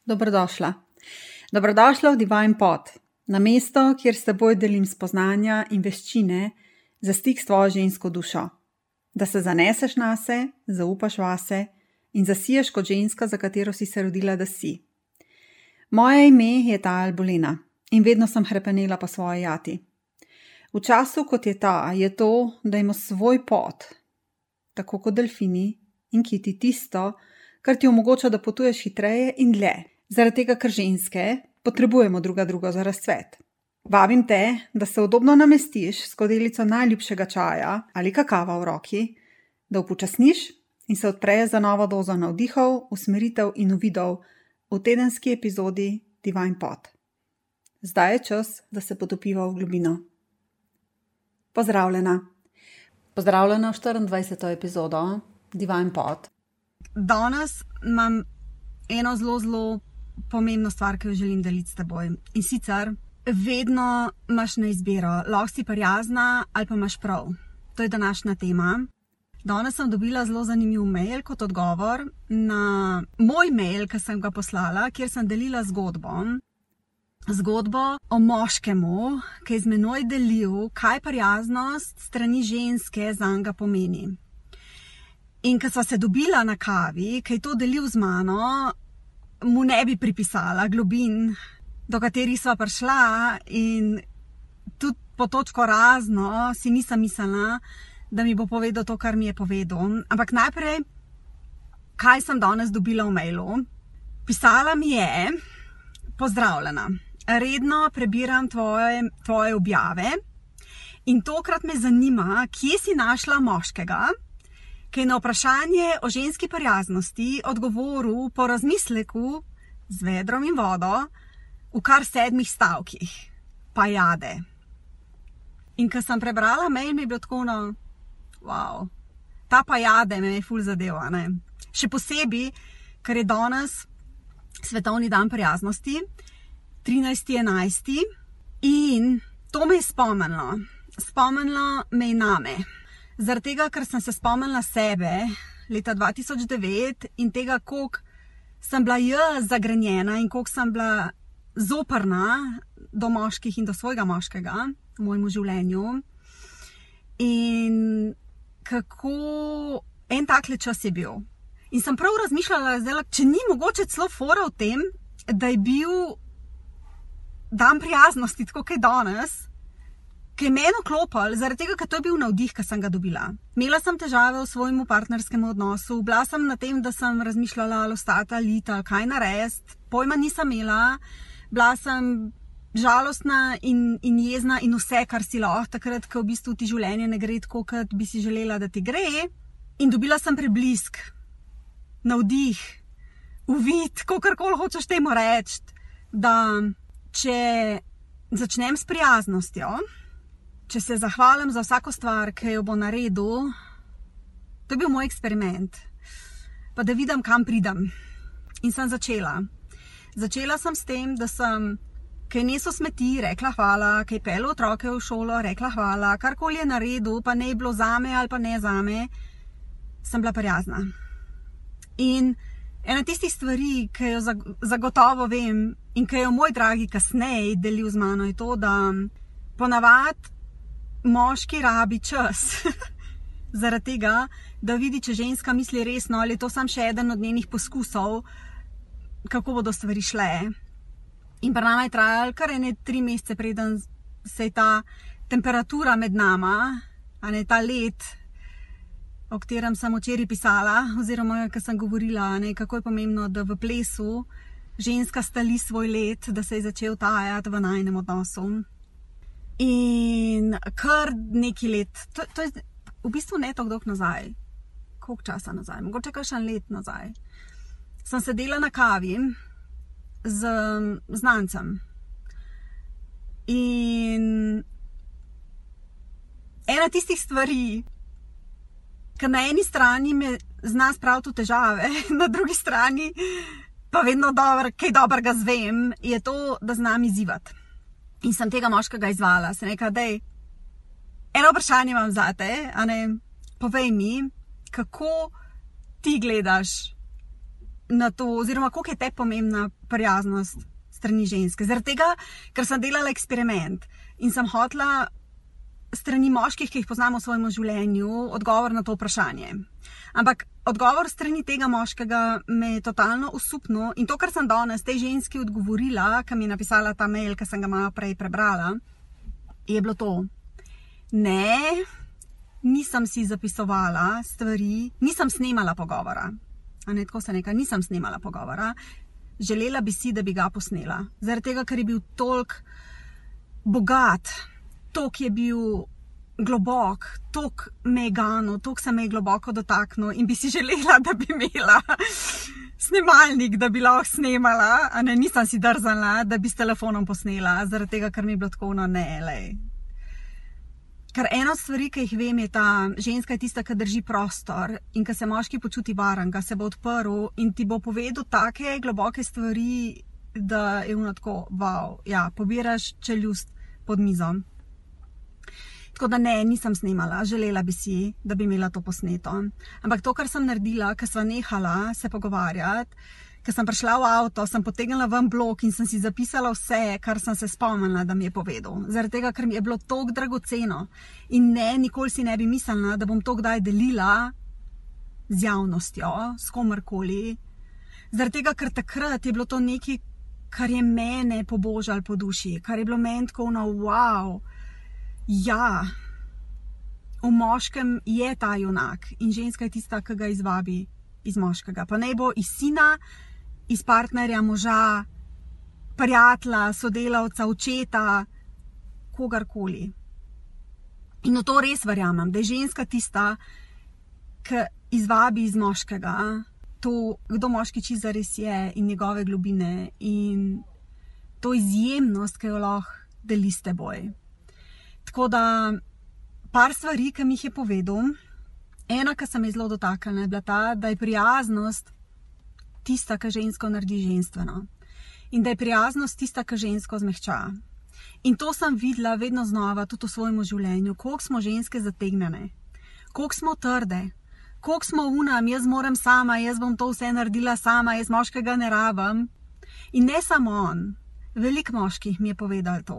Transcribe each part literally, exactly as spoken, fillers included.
Dobrodošla. Dobrodošla v Divine Pod, na mesto, kjer s teboj delim spoznanja in veščine za stik s tvojo žensko dušo. Da se zaneseš nase, zaupaš vase in zasiješ kot ženska, za katero si se rodila, da si. Moje ime je Taja Albolina in vedno sem hrepenela po svoji jati. V času, kot je ta, je to, da ima svoj pot, tako kot delfini in kiti, tisto, kar ti omogoča, da potuješ hitreje in dlje. Zaradi tega, ker ženske potrebujemo druga drugo za razcvet. Vabim te, da se udobno namestiš s skodelico najljubšega čaja ali kakava v roki, da upočasniš in se odpreš za novo dozo navdihov, usmeritev in uvidov v tedenski epizodi Divine Pod. Zdaj je čas, da se potopiva v globino. Pozdravljena. Pozdravljena v štiriindvajseto epizodo Divine Pod. Danes imam eno zelo, zelo pomembno stvar, ki jo želim deliti s teboj. In sicer, vedno imaš na izbiro, lahko si prijazna ali pa imaš prav. To je današnja tema. Danes sem dobila zelo zanimiv mail kot odgovor na moj mail, ki sem ga poslala, kjer sem delila zgodbo. Zgodbo o moškemu, ki je z menoj delil, kaj prijaznost strani ženske zanj pomeni. In ko sva se dobila na kavi, ki je to delil z mano, mu ne bi pripisala globin, do katerih sva prišla, in tudi po točko razno si nisem mislila, da mi bo povedal to, kar mi je povedal. Ampak najprej, kaj sem danes dobila v mailu? Pisala mi je: pozdravljena, redno prebiram tvoje, tvoje objave in tokrat me zanima, kje si našla moškega, ki je na vprašanje o ženski prijaznosti odgovoril po razmisleku z vedrom in vodo v kar sedmih stavkih. Pa jade. In ko sem prebrala mail, mi je bilo tako, no, wow, ta pa jade me je ful zadeva, ne. Še posebej, ker je danes svetovni dan prijaznosti, trinajsti enajsti, in to me je spomnilo. Spomnilo me je name. Zaradi tega, ker sem se spomnila sebe leta dva tisoč devet in tega, koliko sem bila jaz zagrenjena in koliko sem bila zoprna do moških in do svojega moškega v mojem življenju. In kako en takle čas je bil. In sem prav razmišljala, zdaj, če ni mogoče celo fora v tem, da je bil dan prijaznosti, tako kot je danes, ki je meni vklopil, zaradi tega, ker to je bil navdih, ki sem ga dobila. Imela sem težave v svojem partnerskem odnosu, bila sem na tem, da sem razmišljala ali ostati ali iti, kaj narediti, pojma nisem imela, bila sem žalostna in, in jezna in vse, kar si lahko, takrat, ko v bistvu ti življenje ne gre tako, kot bi si želela, da ti gre. In dobila sem preblisk, navdih, uvid, kakorkoli hočeš temu reči, da če začnem s prijaznostjo, če se zahvalim za vsako stvar, ki jo bo naredil, to je bil moj eksperiment, pa da vidim, kam pridem. In sem začela. Začela sem s tem, da sem, kaj neso smeti, rekla hvala, kaj pel otroke v šolo, rekla hvala, karkoli je naredil, pa ne je bilo zame ali pa ne zame, sem bila prijazna. In ena tistih stvari, ki jo zagotovo vem in ki jo moj dragi kasneje delil z mano, je to, da ponavadi moški rabi čas zaradi tega, da vidi, če ženska misli resno, ali je to samo še eden od njenih poskusov, kako bodo stvari šle. In pri nama je trajalo kar ene tri mesece, preden se je ta temperatura med nama, a ne ta led, o katerem sem včeraj pisala, oziroma ko sem govorila, ne, kako je pomembno, da v plesu ženska stali svoj led, da se je začel tajati v najinem odnosu. In kar neki let, to, to je v bistvu ne tako dolgo nazaj, koliko časa nazaj, mogoče kakšen let nazaj, sem sedela na kavi z znancem. In ena tistih stvari, ki na eni strani me zna spraviti v težave, na drugi strani pa vedno dobro, kaj dobrega zvem, je to, da znam izzivati. In sem tega moškega izvala, sem rekla, dej, eno vprašanje imam zate, a ne, povej mi, kako ti gledaš na to, oziroma koliko je te pomembna prijaznost strani ženske. Zaradi tega, ker sem delala eksperiment in sem hotela strani moških, ki jih poznamo v svojem življenju, odgovor na to vprašanje. Ampak odgovor strani tega moškega me je totalno osupnil in to, kar sem danes tej ženski odgovorila, ki mi je napisala ta mail, ki sem ga malo prej prebrala, je bilo to. Ne, nisem si zapisovala stvari, nisem snemala pogovora. A ne, tako se neka, nisem snemala pogovora. Želela bi si, da bi ga posnela. Zaradi tega, ker je bil toliko bogat, toliko je bil globok, toliko me je ganil, toliko se me je globoko dotaknil in bi si želela, da bi imela snemalnik, da bi lahko snemala, a ne, nisem si drzala, da bi s telefonom posnela, zaradi tega, ker mi je bilo tako, no ne, lej. Ker ena od stvari, ki jih vem, je ta ženska je tista, ki drži prostor in ki se moški počuti varnega, se bo odprl in ti bo povedal take globoke stvari, da je ono tako, wow, ja, pobiraš čeljust pod mizo. Tako da ne, nisem snemala, želela bi si, da bi imela to posneto. Ampak to, kar sem naredila, ker sva nehala se pogovarjati, ker sem prišla v avto, sem potegnila ven blok in sem si zapisala vse, kar sem se spomnila, da mi je povedal. Zaradi tega, ker mi je bilo toliko dragoceno in ne, nikoli si ne bi mislila, da bom to kdaj delila z javnostjo, s komerkoli. Zaradi tega, ker takrat je bilo to nekaj, kar je mene pobožalo po duši, kar je bilo meni tako, no, wow, ja, v moškem je ta junak in ženska je tista, ki ga izvabi iz moškega. Pa naj bo iz sina, iz partnerja, moža, prijatelja, sodelavca, očeta, kogarkoli. In v to res verjamem, da je ženska tista, ki izvabi iz moškega to, kdo moški čisto zares je in njegove globine in to izjemnost, ki jo lahko deli s teboj. Tako da, par stvari, ki mi jih je povedal, ena, ki se me je zelo dotaknila, je bila ta, da je prijaznost tista, ki žensko naredi ženstveno. In da je prijaznost tista, ki žensko zmehča. In to sem videla vedno znova, tudi v svojem življenju, koliko smo ženske zategnjene, koliko smo trde, koliko smo unam, jaz moram sama, jaz bom to vse naredila sama, jaz moškega ne rabim. In ne samo on, veliko moških mi je povedal to,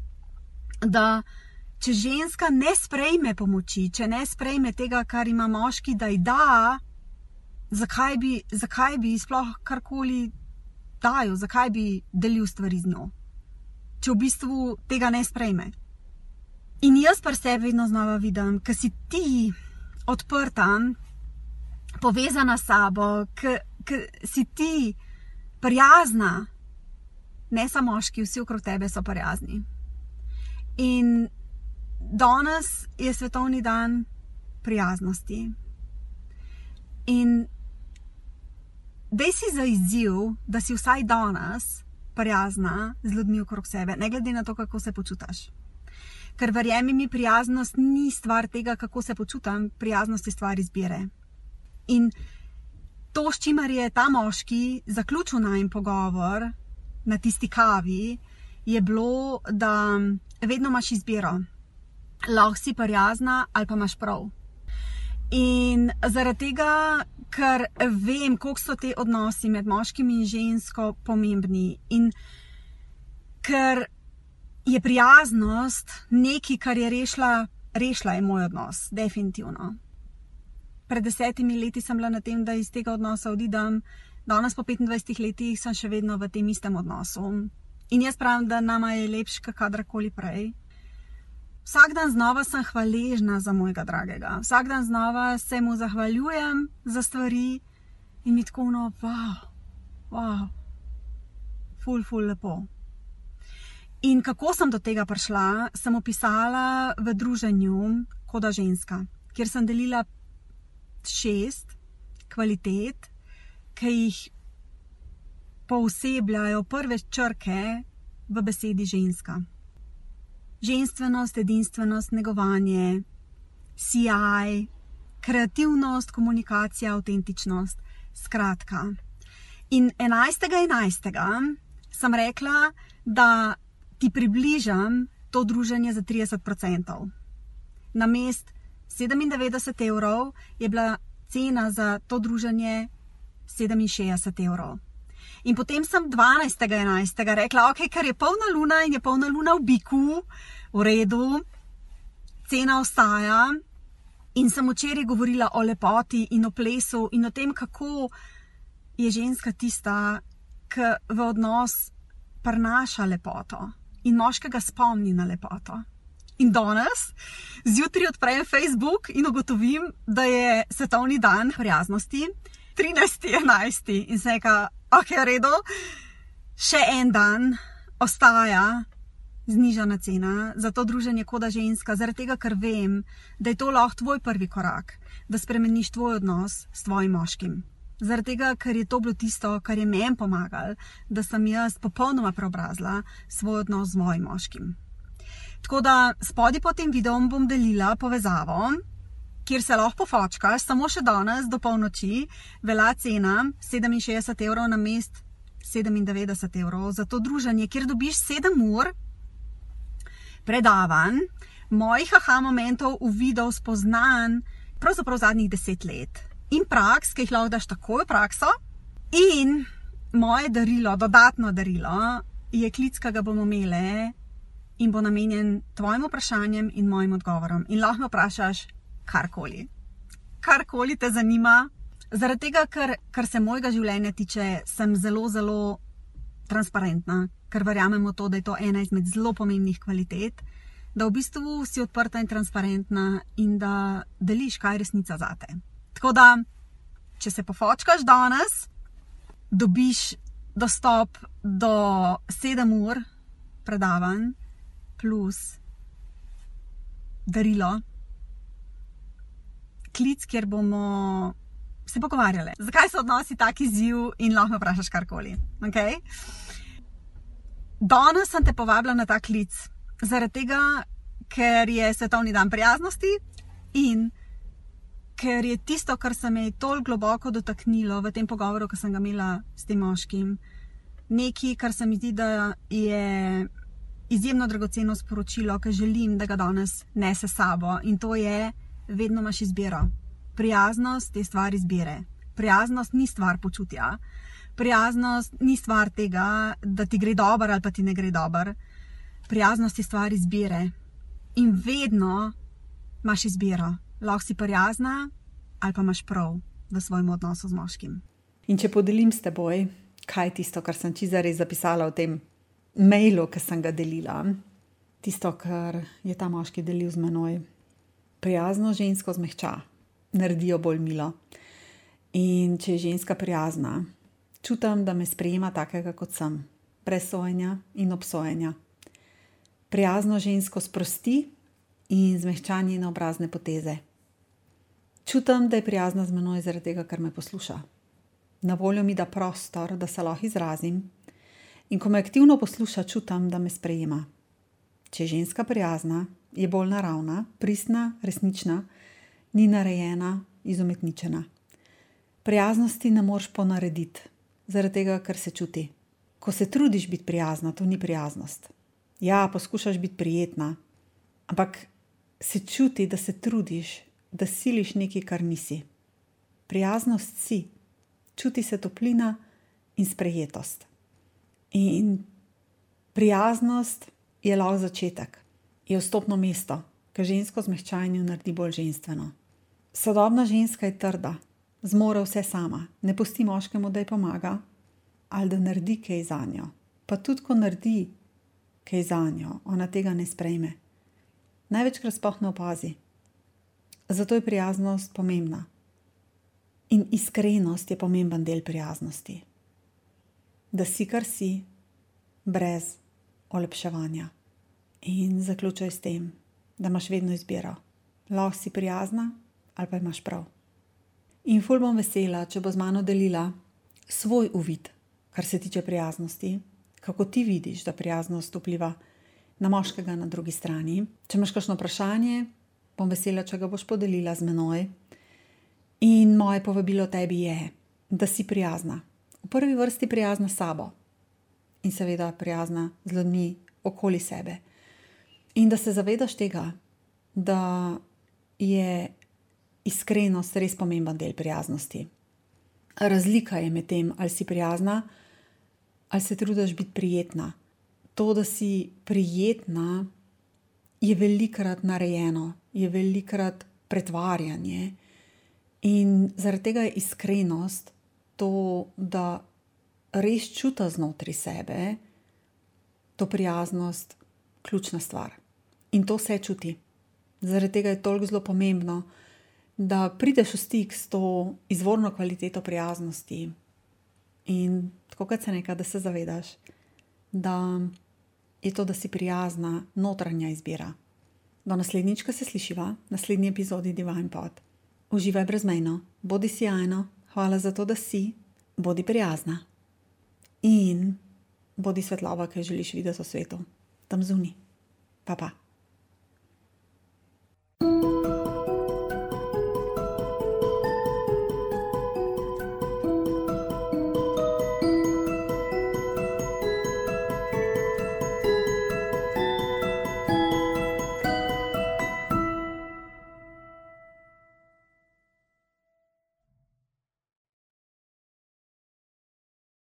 da če ženska ne sprejme pomoči, če ne sprejme tega, kar ima moški, da ji da, zakaj bi, zakaj bi sploh karkoli dajal, zakaj bi delil stvari z njo, če v bistvu tega ne sprejme. In jaz pri sebi vedno znova vidim, ker si ti odprta, povezana s sabo, ker si ti prijazna, ne samo moški, vsi okrog tebe so prijazni. In danes je svetovni dan prijaznosti. In daj si za izziv, da si vsaj danes prijazna z ljudmi okrog sebe, ne glede na to, kako se počutaš. Ker verjemi mi, prijaznost ni stvar tega, kako se počutam, prijaznost je stvar izbire. In to, s čimer je ta moški zaključil najin pogovor na tisti kavi, je bilo, da vedno imaš izbiro. Lahko si prijazna ali pa imaš prav. In zaradi tega, ker vem, koliko so te odnosi med moškim in žensko pomembni in ker je prijaznost nekaj, kar je rešila, rešila je moj odnos, definitivno. Pred desetimi leti sem bila na tem, da iz tega odnosa odidem, danes po petindvajsetih letih sem še vedno v tem istem odnosu. In jaz pravim, da nama je lepš, kadarkoli prej. Vsak dan znova sem hvaležna za mojega dragega. Vsak dan znova se mu zahvaljujem za stvari in mi tako no, wow, wow, ful, ful lepo. In kako sem do tega prišla, sem opisala v druženju Koda ženska, kjer sem delila šest kvalitet, ki jih poosebljajo prve črke v besedi ženska. Ženstvenost, edinstvenost, negovanje, sijaj, kreativnost, komunikacija, avtentičnost, skratka. In enajstega enajstega sem rekla, da ti približam to druženje za trideset procentov. Namest sedemindevetdeset evrov je bila cena za to druženje sedeminšestdeset evrov. In potem sem dvanajstega enajstega rekla, ok, ker je polna luna in je polna luna v biku, v redu, cena ostaja. In sem včeraj govorila o lepoti in o plesu in o tem, kako je ženska tista, ki v odnos prinaša lepoto in moškega spomni na lepoto. In danes, zjutraj odprem Facebook in ugotovim, da je svetovni dan prijaznosti, trinajsti enajsti in se reka, ok, v redu, še en dan ostaja znižana cena za to druženje Koda ženska, zaradi tega, ker vem, da je to lahko tvoj prvi korak, da spremeniš tvoj odnos s tvojim moškim. Zaradi tega, ker je to bilo tisto, kar je meni pomagalo, da sem jaz popolnoma preobrazila svoj odnos z mojim moškim. Tako da spodaj pod tem videom bom delila povezavo, kjer se lahko pofočkaš, samo še danes do polnoči, velja cena sedeminšestdeset evrov na mest sedemindevetdeset evrov za to druženje, kjer dobiš sedem ur predavanj, mojih aha momentov, uvidov, spoznanj, pravzaprav zadnjih deset let. In praks, ki jih lahko daš takoj v prakso. In moje darilo, dodatno darilo, je klic, ki ga bomo imeli in bo namenjen tvojim vprašanjem in mojim odgovorom. In lahko me vprašaš karkoli. Karkoli te zanima. Zaradi tega, ker, ker se mojega življenja tiče, sem zelo, zelo transparentna, ker verjamemo to, da je to ena izmed zelo pomembnih kvalitet, da v bistvu si odprta in transparentna in da deliš, kaj je resnica zate. Tako da, če se pofočkaš danes, dobiš dostop do sedem ur predavanj plus darilo, klic, kjer bomo se pogovarjali. Zakaj so odnosi tak izziv in lahko me vprašaš karkoli. Okay? Danes sem te povabila na ta klic, zaradi tega, ker je svetovni dan prijaznosti in ker je tisto, kar se me je toliko globoko dotaknilo v tem pogovoru, ki sem ga imela s tem moškim, nekaj, kar se mi zdi, da je izjemno dragoceno sporočilo, ki želim, da ga danes nese sabo, in to je, vedno imaš izbiro. Prijaznost je stvar izbire. Prijaznost ni stvar počutja. Prijaznost ni stvar tega, da ti gre dobro ali pa ti ne gre dobro. Prijaznost je stvar izbire. In vedno imaš izbiro. Lahko si prijazna ali pa imaš prav v svojem odnosu z moškim. In če podelim s teboj, kaj je tisto, kar sem čisto zares zapisala v tem mailu, ki sem ga delila. Tisto, kar je ta moški delil z menoj. Prijazno žensko zmehča, naredi jo bolj milo. In če je ženska prijazna, čutim, da me sprejema takega, kot sem, brez sojenja in obsojenja. Prijazno žensko sprosti in zmehča njene obrazne poteze. Čutim, da je prijazna z menoj zaradi tega, ker me posluša. Na voljo mi da prostor, da se lahko izrazim, in ko me aktivno posluša, čutim, da me sprejema. Če je ženska prijazna, je bolj naravna, pristna, resnična, ni narejena, izumetničena. Prijaznosti ne moreš ponarediti, zaradi tega, ker se čuti. Ko se trudiš biti prijazna, to ni prijaznost. Ja, poskušaš biti prijetna, ampak se čuti, da se trudiš, da siliš nekaj, kar nisi. Prijaznost si, čuti se toplina in sprejetost. In prijaznost je lahko začetek, je vstopno mesto, ki žensko zmehčanju naredi bolj ženstveno. Sodobna ženska je trda, zmore vse sama, ne pusti moškemu, da ji pomaga, ali da naredi kaj zanjo. Pa tudi, ko naredi kaj zanjo, ona tega ne sprejme. Največkrat sploh ne opazi. Zato je prijaznost pomembna. In iskrenost je pomemben del prijaznosti. Da si, kar si, brez olepševanja. In zaključaj s tem, da imaš vedno izbiro. Lahko si prijazna ali pa imaš prav. In ful bom vesela, če bo z mano delila svoj uvid, kar se tiče prijaznosti, kako ti vidiš, da prijaznost vpliva na moškega na drugi strani. Če imaš kakšno vprašanje, bom vesela, če ga boš podelila z menoj. In moje povabilo tebi je, da si prijazna. V prvi vrsti prijazna s sabo in seveda prijazna z ljudmi okoli sebe. In da se zavedaš tega, da je iskrenost res pomemben del prijaznosti. razlika je med tem, ali si prijazna, ali se trudiš biti prijetna. To, da si prijetna, je velikokrat narejeno, je velikokrat pretvarjanje. In zaradi tega je iskrenost, to, da res čuta znotraj sebe, to prijaznost, ključna stvar. In to se čuti. Zaradi tega je toliko zelo pomembno, da prideš v stik s to izvorno kvaliteto prijaznosti in tako kot se neka, da se zavedaš, da je to, da si prijazna, notranja izbira. Do naslednjič, ko se slišiva, naslednji epizodi Divine Pod. Uživaj brezmejno, bodi sijajno, hvala za to, da si, bodi prijazna in bodi svetloba, ki jo želiš videti v svetu. Tam zunaj. Pa pa.